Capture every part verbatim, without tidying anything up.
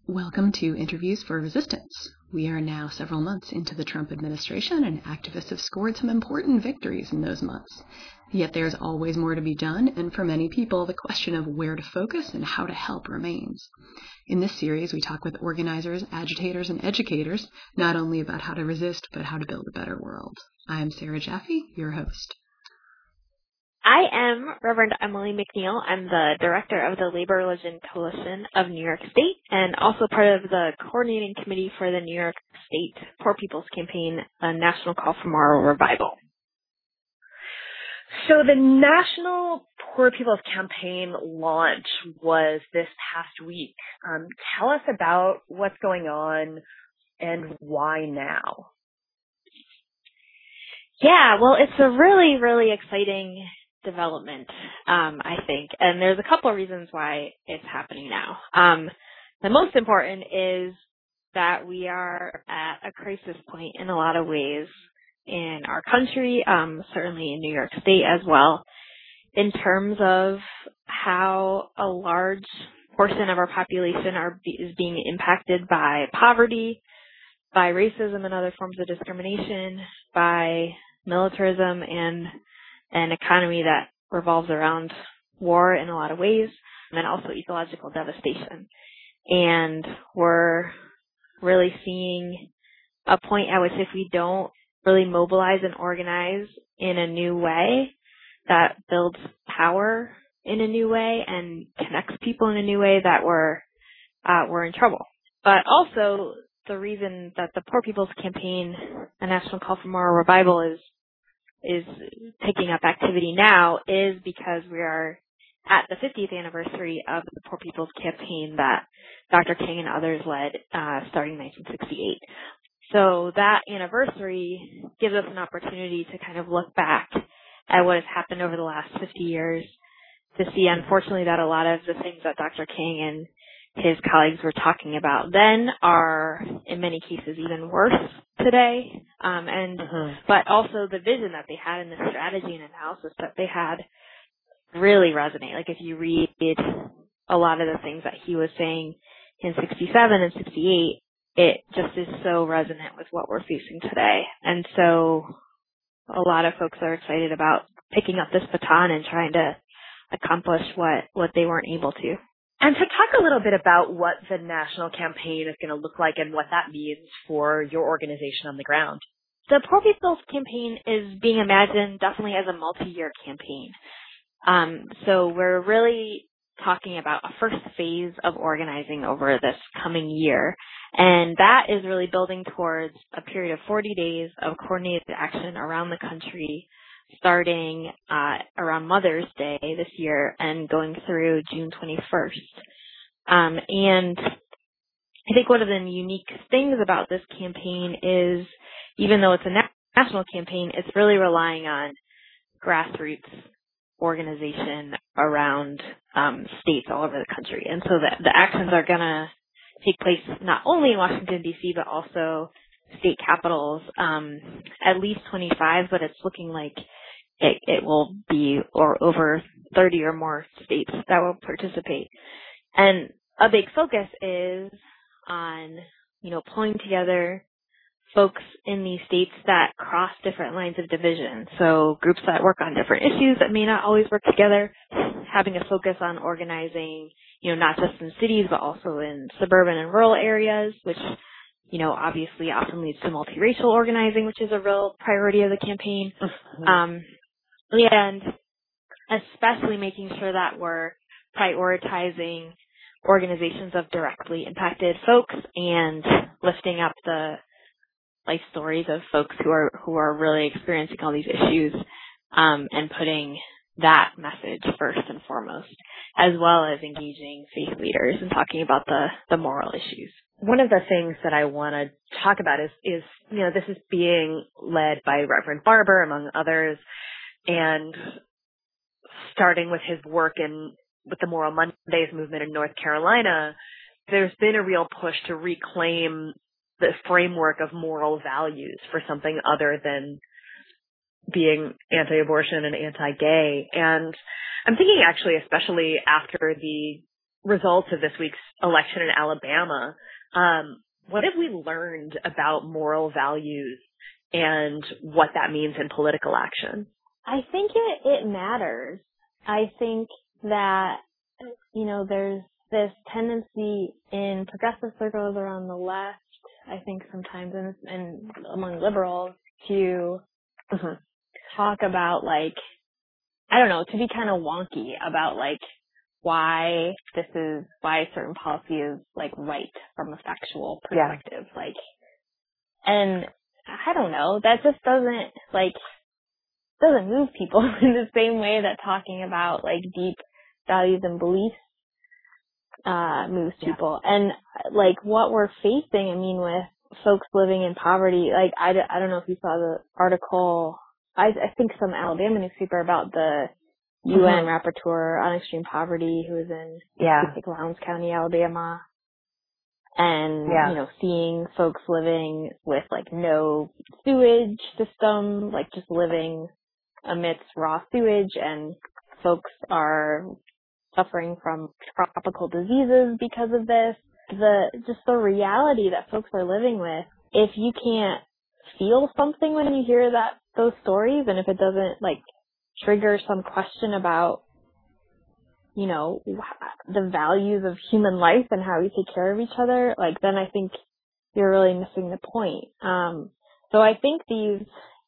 Welcome to Interviews for Resistance. We are now several months into the Trump administration, and activists have scored some important victories in those months. Yet there's always more to be done, and for many people, the question of where to focus and how to help remains. In this series, we talk with organizers, agitators, and educators, not only about how to resist, but how to build a better world. I'm Sarah Jaffe, your host. I am Reverend Emily McNeil. I'm the director of the Labor Religion Coalition of New York State and also part of the coordinating committee for the New York State Poor People's Campaign, a national call for moral revival. So the National Poor People's Campaign launch was this past week. Um, tell us about what's going on and why now. Yeah, well, it's a really, really exciting development, um, I think. And there's a couple of reasons why it's happening now. Um, the most important is that we are at a crisis point in a lot of ways in our country, um, certainly in New York State as well, in terms of how a large portion of our population are is being impacted by poverty, by racism and other forms of discrimination, by militarism and an economy that revolves around war in a lot of ways, and also ecological devastation. And we're really seeing a point at which if we don't really mobilize and organize in a new way that builds power in a new way and connects people in a new way, that we're uh, we're in trouble. But also the reason that the Poor People's Campaign, a national call for moral revival, is is picking up activity now is because we are at the fiftieth anniversary of the Poor People's Campaign that Doctor King and others led uh, starting in nineteen sixty-eight. So that anniversary gives us an opportunity to kind of look back at what has happened over the last fifty years, to see, unfortunately, that a lot of the things that Doctor King and his colleagues were talking about then are, in many cases, even worse today. Um, and uh-huh. But also the vision that they had and the strategy and analysis that they had really resonate. Like if you read a lot of the things that he was saying in sixty-seven and sixty-eight, it just is so resonant with what we're facing today. And so a lot of folks are excited about picking up this baton and trying to accomplish what, what they weren't able to. And to talk a little bit about what the national campaign is going to look like and what that means for your organization on the ground. The Poor People's Campaign is being imagined definitely as a multi-year campaign. Um, so we're really talking about a first phase of organizing over this coming year. And that is really building towards a period of forty days of coordinated action around the country, starting uh, around Mother's Day this year and going through June twenty-first. Um, and I think one of the unique things about this campaign is, even though it's a na- national campaign, it's really relying on grassroots organization around um, states all over the country. And so the, the actions are going to take place not only in Washington, D C, but also state capitals, um, at least twenty-five, but it's looking like It, it will be or over thirty or more states that will participate. And a big focus is on, you know, pulling together folks in these states that cross different lines of division. So groups that work on different issues that may not always work together, having a focus on organizing, you know, not just in cities, but also in suburban and rural areas, which, you know, obviously often leads to multiracial organizing, which is a real priority of the campaign. Mm-hmm. Um, And especially making sure that we're prioritizing organizations of directly impacted folks and lifting up the life stories of folks who are who are really experiencing all these issues, um, and putting that message first and foremost, as well as engaging faith leaders and talking about the, the moral issues. One of the things that I want to talk about is, is, you know, this is being led by Reverend Barber, among others, and starting with his work in with the Moral Mondays movement in North Carolina, there's been a real push to reclaim the framework of moral values for something other than being anti-abortion and anti-gay. And I'm thinking actually, especially after the results of this week's election in Alabama, um, what have we learned about moral values and what that means in political action? I think it, it matters. I think that, you know, there's this tendency in progressive circles around the left, I think sometimes, and, and among liberals, to mm-hmm. talk about, like, I don't know, to be kind of wonky about, like, why this is, why a certain policy is, like, right from a factual perspective. Yeah. Like, and I don't know, that just doesn't, like, doesn't move people in the same way that talking about, like, deep values and beliefs uh moves people. Yeah. And, like, what we're facing, I mean, with folks living in poverty, like, I, I don't know if you saw the article, I, I think some Alabama newspaper about the U N mm-hmm. rapporteur on extreme poverty who was in, yeah. I think, Lowndes County, Alabama. And, yeah. you know, seeing folks living with, like, no sewage system, like, just living amidst raw sewage, and folks are suffering from tropical diseases because of this. The, just the reality that folks are living with, if you can't feel something when you hear that, those stories, and if it doesn't, like, trigger some question about, you know, the values of human life and how we take care of each other, like, then I think you're really missing the point. Um, so I think these,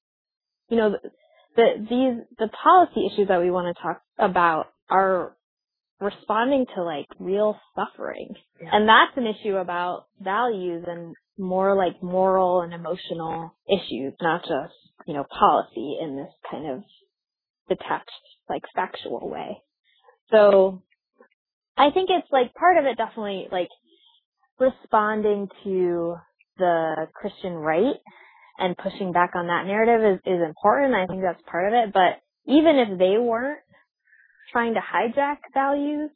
you know, the, the these the policy issues that we want to talk about are responding to, like, real suffering. Yeah. And that's an issue about values and more like moral and emotional issues, not just, you know, policy in this kind of detached, like, factual way. So I think it's, like, part of it definitely, like, responding to the Christian right and pushing back on that narrative is, is important. I think that's part of it. But even if they weren't trying to hijack values,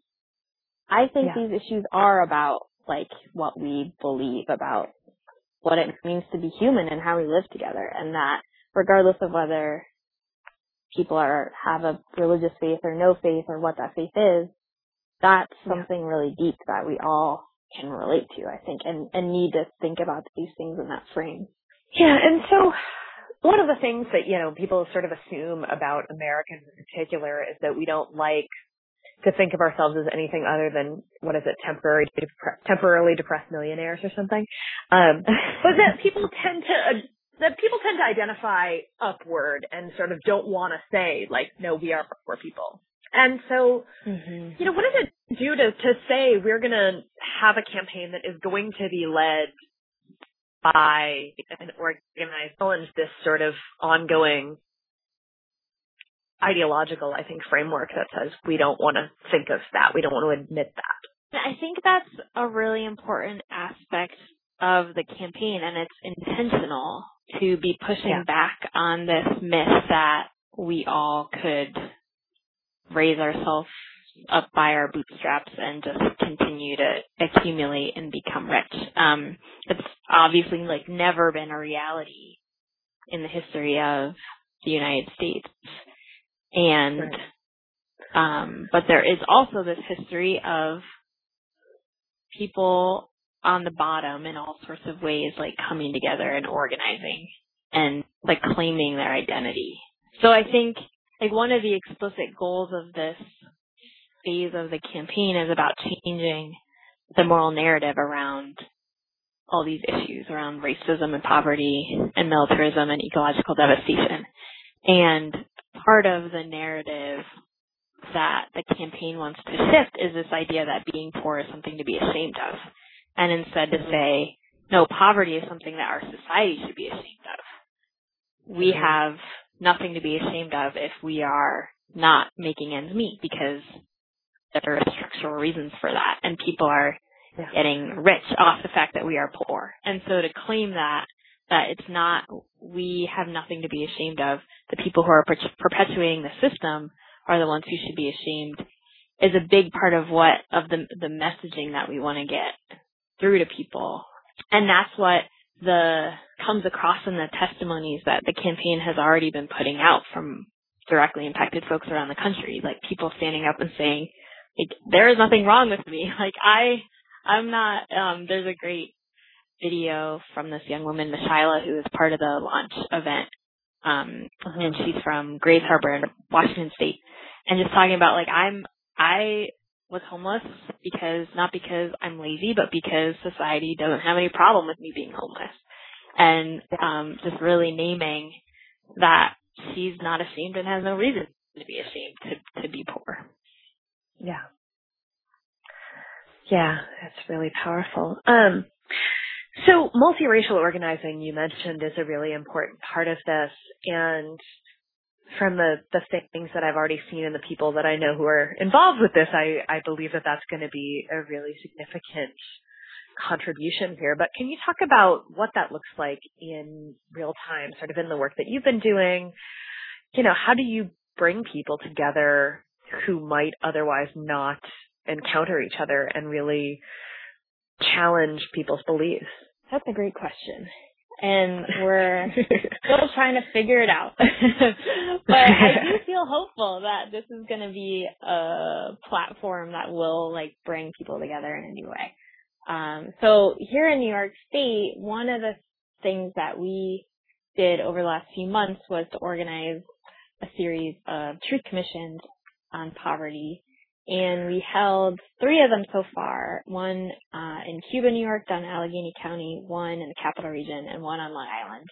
I think yeah. these issues are about, like, what we believe about what it means to be human and how we live together, and that regardless of whether people are have a religious faith or no faith or what that faith is, that's something yeah. really deep that we all can relate to, I think, and, and need to think about these things in that frame. Yeah, and so one of the things that, you know, people sort of assume about Americans in particular is that we don't like to think of ourselves as anything other than, what is it, temporary, depre- temporarily depressed millionaires or something. Um, but that people tend to, uh, that people tend to identify upward and sort of don't want to say, like, no, we are poor people. And so, mm-hmm. you know, what does it do to, to say we're going to have a campaign that is going to be led by an organized challenge, this sort of ongoing ideological, I think, framework that says we don't want to think of that. We don't want to admit that. I think that's a really important aspect of the campaign, and it's intentional to be pushing yeah. back on this myth that we all could raise ourselves up by our bootstraps and just continue to accumulate and become rich. Um, it's obviously, like, never been a reality in the history of the United States. And, right. um, but there is also this history of people on the bottom in all sorts of ways, like, coming together and organizing and, like, claiming their identity. So I think, like, one of the explicit goals of this phase of the campaign is about changing the moral narrative around all these issues, around racism and poverty and militarism and ecological devastation. And part of the narrative that the campaign wants to shift is this idea that being poor is something to be ashamed of. And instead to say, no, poverty is something that our society should be ashamed of. We have nothing to be ashamed of if we are not making ends meet, because there are structural reasons for that. And people are yeah. getting rich off the fact that we are poor. And so to claim that, that it's not, we have nothing to be ashamed of, the people who are per- perpetuating the system are the ones who should be ashamed, is a big part of what, of the the messaging that we want to get through to people. And that's what the, comes across in the testimonies that the campaign has already been putting out from directly impacted folks around the country, like people standing up and saying, like, there is nothing wrong with me. Like, I, I'm not, um, there's a great video from this young woman, Mishaila, who was part of the launch event. Um, uh-huh. And she's from Grays Harbor in Washington State. And just talking about, like, I'm, I was homeless because, not because I'm lazy, but because society doesn't have any problem with me being homeless. And, um, just really naming that she's not ashamed and has no reason to be ashamed to, to be poor. Yeah. Yeah, that's really powerful. Um, so multiracial organizing, you mentioned, is a really important part of this. And from the, the things that I've already seen and the people that I know who are involved with this, I, I believe that that's going to be a really significant contribution here. But can you talk about what that looks like in real time, sort of in the work that you've been doing? You know, how do you bring people together who might otherwise not encounter each other and really challenge people's beliefs? That's a great question. And we're still trying to figure it out. But I do feel hopeful that this is going to be a platform that will, like, bring people together in a new way. Um, so here in New York State, one of the things that we did over the last few months was to organize a series of truth commissions on poverty. And we held three of them so far, one uh, in Cuba, New York, down in Allegheny County, one in the Capital Region, and one on Long Island.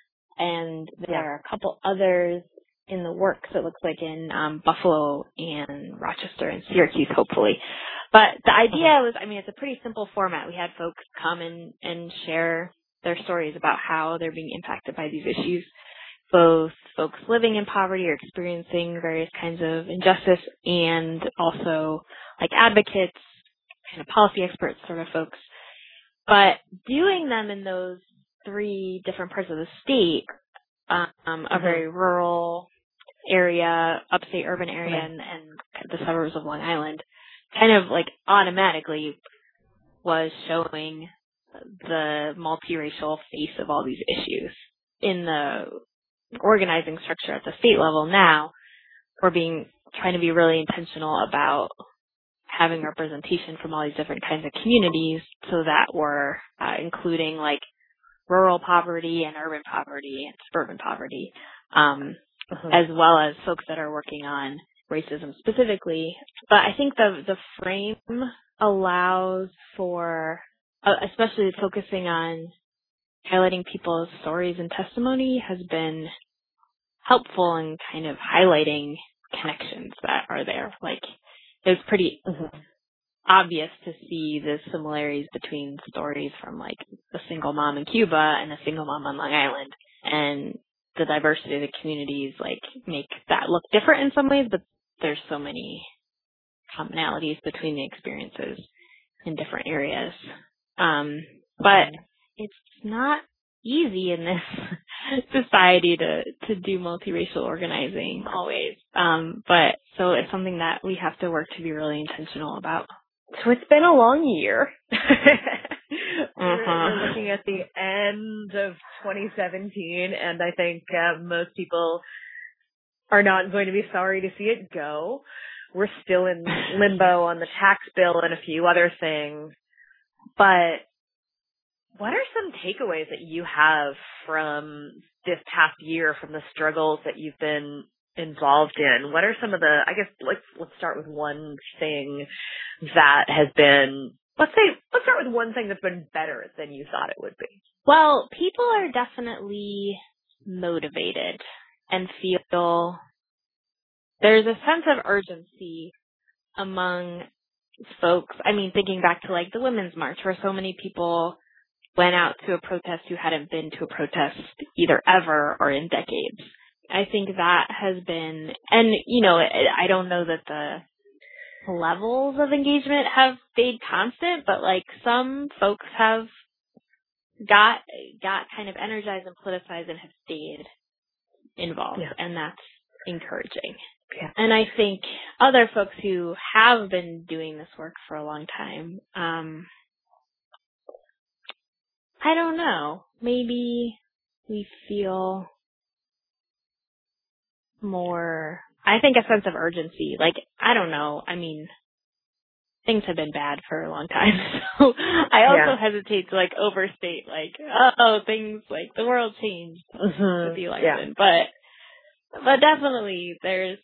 And there yeah. are a couple others in the works, it looks like, in um, Buffalo and Rochester and Syracuse, hopefully. But the idea was, I mean, it's a pretty simple format. We had folks come and, and share their stories about how they're being impacted by these issues, both folks living in poverty or experiencing various kinds of injustice, and also like advocates, kind of policy experts sort of folks. But doing them in those three different parts of the state, um, mm-hmm. a very rural area, upstate urban area, and, and the suburbs of Long Island, kind of like automatically was showing the multiracial face of all these issues. In the organizing structure at the state level now, we're being trying to be really intentional about having representation from all these different kinds of communities, so that we're uh, including like rural poverty and urban poverty and suburban poverty, um, uh-huh. as well as folks that are working on racism specifically. But I think the the frame allows for, uh, especially focusing on highlighting people's stories and testimony, has been helpful in kind of highlighting connections that are there. Like, it was pretty mm-hmm. obvious to see the similarities between stories from like a single mom in Cuba and a single mom on Long Island, and the diversity of the communities like make that look different in some ways, but there's so many commonalities between the experiences in different areas. Um, but it's not easy in this society to, to do multiracial organizing always. Um, but so it's something that we have to work to be really intentional about. So it's been a long year. uh-huh. We're looking at the end of twenty seventeen, and I think uh, most people are not going to be sorry to see it go. We're still in limbo on the tax bill and a few other things. But what are some takeaways that you have from this past year, from the struggles that you've been involved in? What are some of the, I guess, let's, let's start with one thing that has been, let's say, let's start with one thing that's been better than you thought it would be. Well, people are definitely motivated and feel there's a sense of urgency among folks. I mean, thinking back to like the Women's March, where so many people went out to a protest who hadn't been to a protest either ever or in decades. I think that has been, and you know, I don't know that the levels of engagement have stayed constant, but like some folks have got, got kind of energized and politicized and have stayed involved, yeah. and that's encouraging. Yeah. And I think other folks who have been doing this work for a long time, um, I don't know, maybe we feel more, I think a sense of urgency. Like, I don't know, I mean, things have been bad for a long time. So I also Yeah. hesitate to like overstate like, oh, things like the world changed Mm-hmm. with the Yeah. election. But but definitely there's,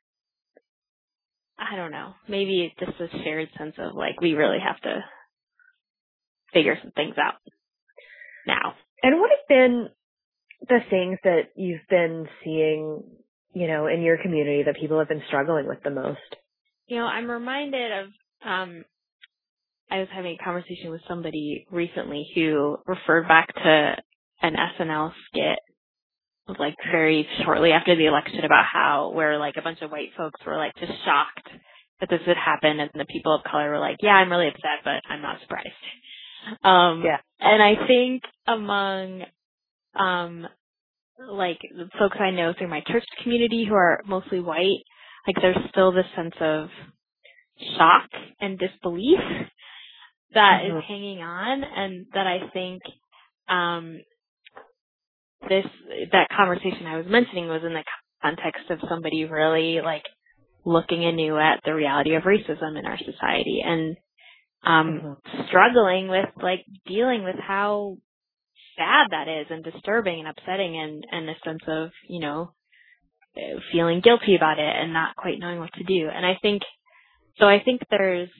I don't know, maybe it's just a shared sense of like we really have to figure some things out now. And what have been the things that you've been seeing, you know, in your community that people have been struggling with the most? You know, I'm reminded of, um, I was having a conversation with somebody recently who referred back to an S N L skit like very shortly after the election about how where like a bunch of white folks were like just shocked that this had happened, and the people of color were like, yeah, I'm really upset, but I'm not surprised. Um, Yeah. and I think among, um, like the folks I know through my church community who are mostly white, like there's still this sense of shock and disbelief that Mm-hmm. is hanging on, and that I think, um, this, that conversation I was mentioning was in the context of somebody really like looking anew at the reality of racism in our society and, um, Mm-hmm. struggling with like dealing with how sad that is and disturbing and upsetting, and, and a sense of, you know, feeling guilty about it and not quite knowing what to do. And I think, so I think there's,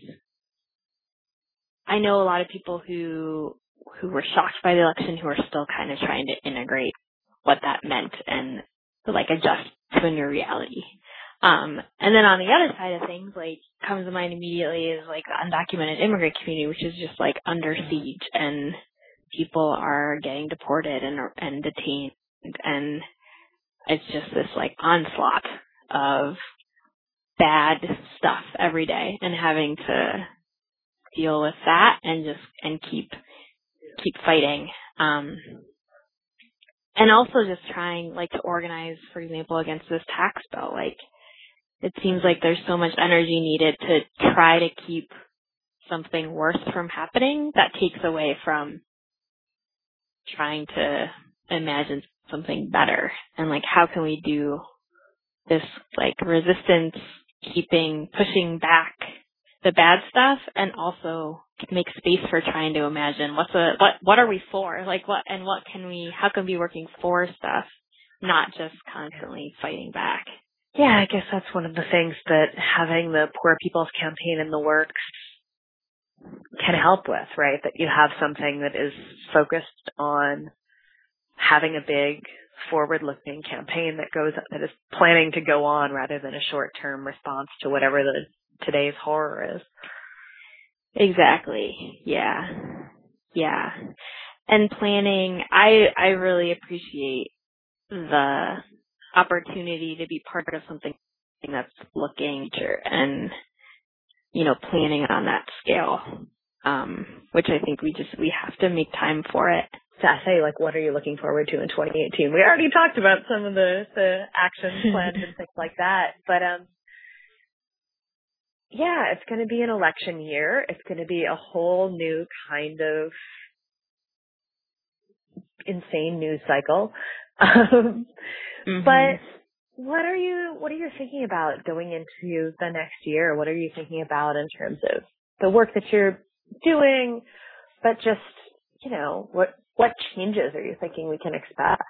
I know a lot of people who, who were shocked by the election who are still kind of trying to integrate what that meant and like adjust to a new reality. Um, and then on the other side of things, like comes to mind immediately is like the undocumented immigrant community, which is just like under siege, and people are getting deported and, and detained, and it's just this like onslaught of bad stuff every day, and having to deal with that and just, and keep, keep fighting. Um, and also just trying like to organize, for example, against this tax bill. Like it seems like there's so much energy needed to try to keep something worse from happening that takes away from trying to imagine something better. And like, how can we do this like resistance, keeping, pushing back the bad stuff, and also make space for trying to imagine what's a, what, what are we for? Like what, and what can we, how can we be working for stuff, not just constantly fighting back. Yeah, I guess that's one of the things that having the Poor People's Campaign in the works can help with, right? That you have something that is focused on having a big forward-looking campaign that goes, that is planning to go on rather than a short-term response to whatever the today's horror is. Exactly. Yeah. Yeah. And planning, I, I really appreciate the opportunity to be part of something that's looking and, you know, planning on that scale, um, which I think we just, we have to make time for it. So I say, like, what are you looking forward to in twenty eighteen? We already talked about some of the, the action plans and things like that, but, um, yeah, it's going to be an election year. It's going to be a whole new kind of insane news cycle. Um, Mm-hmm. But what are you, what are you thinking about going into the next year? What are you thinking about in terms of the work that you're doing, but just, you know, what, what changes are you thinking we can expect?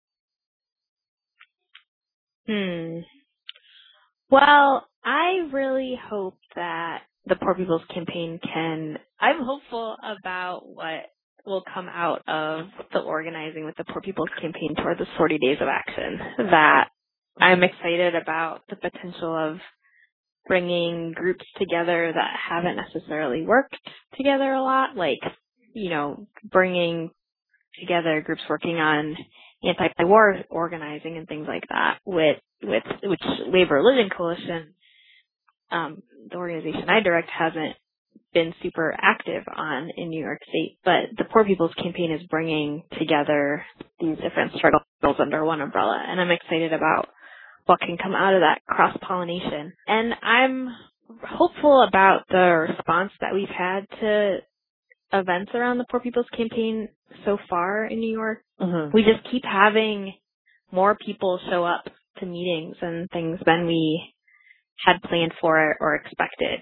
Hmm. Well, I really hope that the Poor People's Campaign can, I'm hopeful about what will come out of the organizing with the Poor People's Campaign toward the forty days of action. That I'm excited about the potential of bringing groups together that haven't necessarily worked together a lot, like, you know, bringing together groups working on anti-war organizing and things like that with, with, which Labor Religion Coalition, um, the organization I direct, hasn't been super active on in New York State, but the Poor People's Campaign is bringing together these different struggles under one umbrella, and I'm excited about what can come out of that cross-pollination. And I'm hopeful about the response that we've had to events around the Poor People's Campaign so far in New York. Mm-hmm. We just keep having more people show up to meetings and things than we had planned for or expected.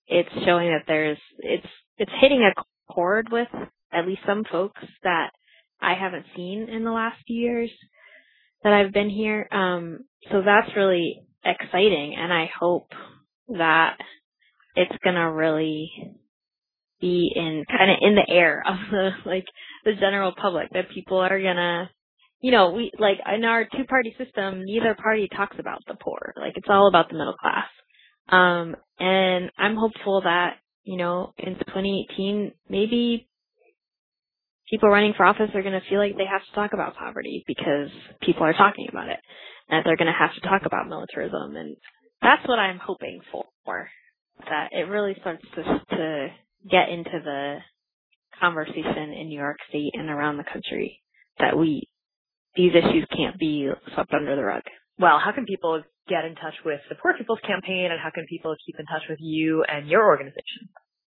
it's showing that there's, it's, it's hitting a chord with at least some folks that I haven't seen in the last few years that I've been here. Um, so that's really exciting, and I hope that it's gonna really be in kind of in the air of the like the general public, that people are gonna, you know, we like in our two party system, neither party talks about the poor. Like it's all about the middle class. Um, and I'm hopeful that, you know, in twenty eighteen, maybe people running for office are going to feel like they have to talk about poverty because people are talking about it, and that they're going to have to talk about militarism. And that's what I'm hoping for, that it really starts to, to get into the conversation in New York State and around the country, that we, these issues can't be swept under the rug. Well, how can people get in touch with the Poor People's Campaign, and how can people keep in touch with you and your organization?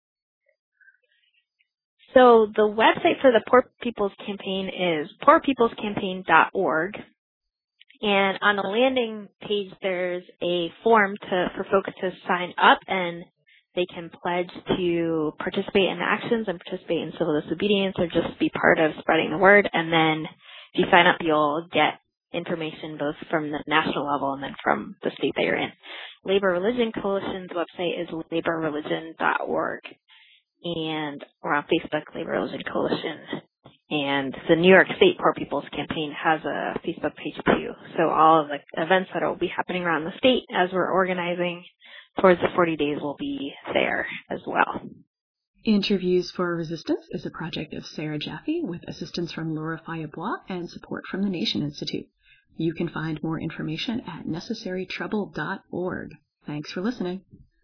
So the website for the Poor People's Campaign is poor people's campaign dot org. And on the landing page, there's a form to, for folks to sign up, and they can pledge to participate in actions and participate in civil disobedience, or just be part of spreading the word. And then if you sign up, you'll get information both from the national level and then from the state that you're in. Labor Religion Coalition's website is labor religion dot org. And we're on Facebook, Labor Religion Coalition. And the New York State Poor People's Campaign has a Facebook page too. So all of the events that will be happening around the state as we're organizing towards the forty days will be there as well. Interviews for Resistance is a project of Sarah Jaffe with assistance from Laura Fayebois and support from the Nation Institute. You can find more information at necessary trouble dot org. Thanks for listening.